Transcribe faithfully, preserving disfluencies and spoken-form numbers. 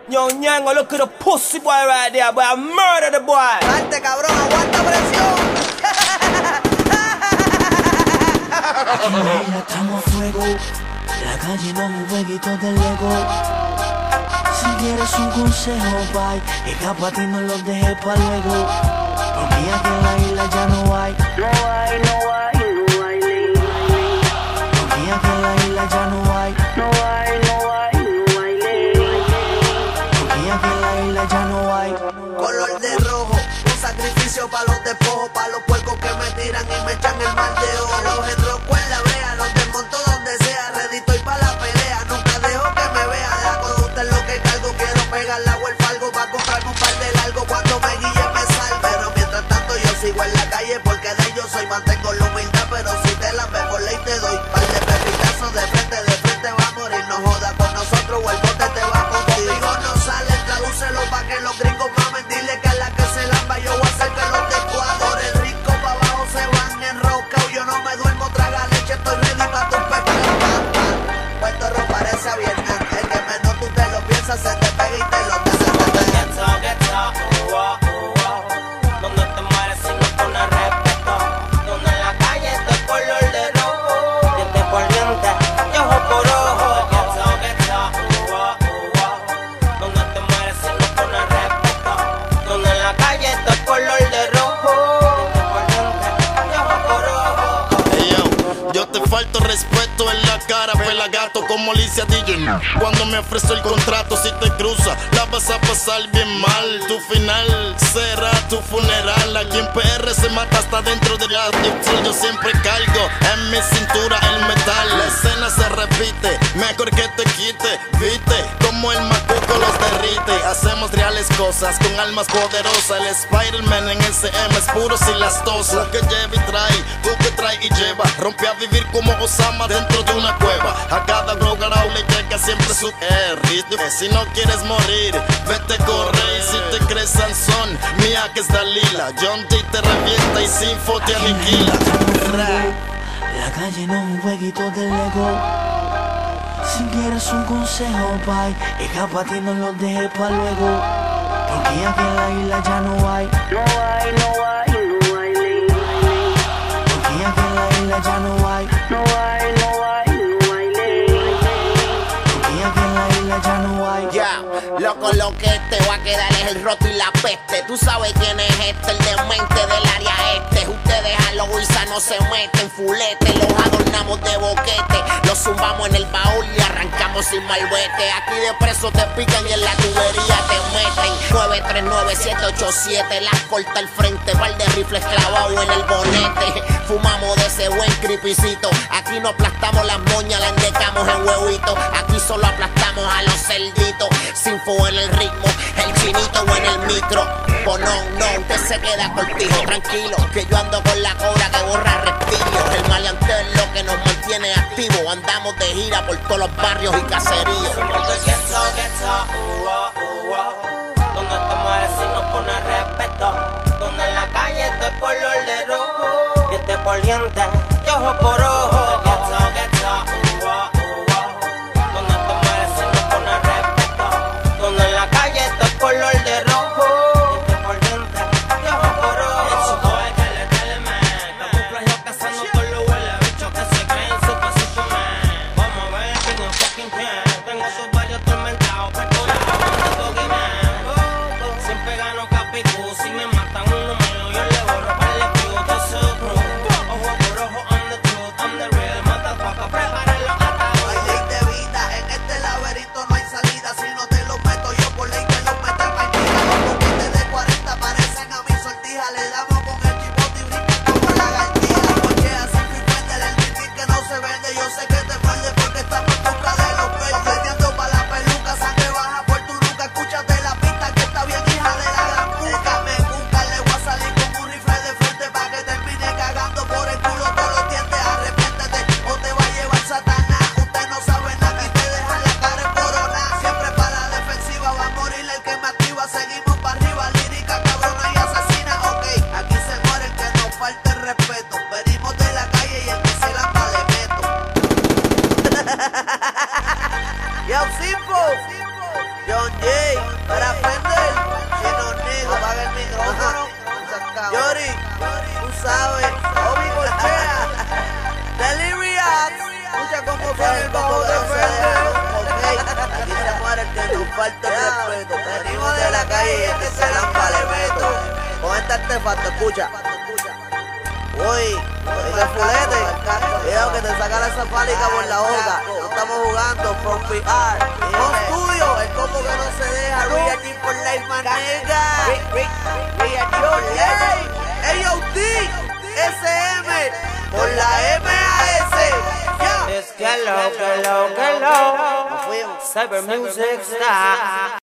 Yo, Ñengo, look at the pussy boy right there, boy. I murder the boy. Salte, cabrón, aguanta presión. Aquí estamos a fuego. La calle no es un jueguito de Lego. Si quieres un consejo, bye. Escapa a ti, no los dejes pa' luego. Porque aquí en la isla ya no hay. No hay, no hay, no hay ley. Porque aquí en la isla ya no hay. No hay, no hay, no hay ley. Porque aquí en la isla ya no hay. Color de rojo, un sacrificio pa' los despojos, pa' los puercos que me tiran y me echan el mal de ojo. Los enrosco en la brea, los desmonto donde sea, ready estoy pa' la pelea, nunca dejo que me vea. Deja con usted lo que cargo, quiero pegar la huelfa algo pa' comprarme un par de largo cuando me guille me salgo. Pero mientras tanto yo sigo en la calle porque de ellos soy, mantengo la humildad, pero si te la ve por ley te doy par de pepitazos de frente, de frente va a morir. No joda con nosotros o el bote te va a contigo. Conmigo no sale, tradúcelo pa' que los gringos mamen, dile que a la que se lamba yo voy a hacer que los descuadros. El rico pa' abajo se van enroscados, yo no me duermo, traga leche, estoy ready pa' tus pecados. Puerto Rico parece viernes, el que menos tú te lo piensas se te pega y te lo te se te pega. Get up, get up, uh, uh, uh. Donde te mueres si no pones respeto. Donde en la calle esto es color de rojo. Diente por diente y ojo por ojo. Get up, get up, uh, uh, uh. Donde te mueres si no pones respeto. Donde en la calle esto es color de rojo. Diente por diente y ojo por ojo. Hey, yo, yo te falto respeto en la cara, pelagato como Alicia D J. Cuando me ofrezo el contrato, si te cruza, la vas a pasar bien mal. Tu final será tu funeral. Aquí en P R se mata hasta dentro de la full. Yo siempre cargo en mi cintura el metal. La escena se repite, mejor que te quite. Viste como el macuco los derrite. Hacemos reales cosas con almas poderosas. El Spider-Man en S M es puro sin las tosas. Lo que lleva y trae, tú que trae y lleva. Rompe a vivir como Osama dentro de una cueva. A cada drogarao le llega siempre su ritmo. Si no quieres morir, vete a correr. Si te crees Sansón, mía que es Dalila. John D te revienta y Sinfo te aniquila. La calle no es un jueguito de Lego. Si quieres un consejo, bye. Escapa a ti, no los dejes pa' luego. Porque aquí en la isla ya no hay. No hay, no hay, no hay ley. Porque aquí en la isla ya no hay. No hay, no hay, no hay ley. Porque aquí en la isla ya no hay. Ya, loco, lo que te va a quedar es el roto y la peste. Tú sabes quién es este, el demente del área este. Ustedes a los Huiza no se meten, fulete, los adornamos de boquete. Los zumbamos en el baúl y arrancamos sin malvete. Aquí de preso te pican y en la tubería te meten. nueve tres nueve siete ocho siete, las corta al frente, par de rifles clavados en el bonete. Fumamos de ese buen cripicito. Aquí no aplastamos las moñas, las endecamos en huevito. Aquí solo aplastamos a los cerditos. Sin fuego en el ritmo, el chinito o en el micro. Pues no, no, usted se queda cortijo, tranquilo, que yo ando con la cobra que borra reptilio. El maleanteo es lo que nos mantiene activos. Andamos de gira por todos los barrios y caseríos. Somos de gueto, gueto, uh, uh, uh. Donde te mueres si no pones respeto. Donde en la calle esto es color de rojo. Diente por diente y ojo por ojo. Gueto, gueto, uh, uh, uh. Donde te mueres si no pones respeto. Donde en la calle esto es color de rojo. Diente por diente y ojo por ojo. It's your boy, Dele, Dele, man. Estamos un plagio cazando todos los huele bichos que se creen super Superman. Vamos a ver quién es fucking quién. Tengo sus varios tormentados, perforados, de Boogeyman. Oh, oh. Siempre gano capicú. Si me matan uno malo, yo le borro para el view. Yo soy crew. Ojo por ojo, I'm the truth, I'm the real. escucha como suena el bajo de Fede. Ok, aquí se muere el que nos falta el respeto. Venimos de la calle y este se la palemeto. Con este artefacto, escucha. Uy, ese fulete, cuidado que te saca esa pálica por la boca. No estamos jugando, from P R. Con Studio, el combo que no se deja. Real G for life, my nigga. Real G for life. A O D, S M, por la M A S. Es que lo, que lo, que lo. Cyber Music Star.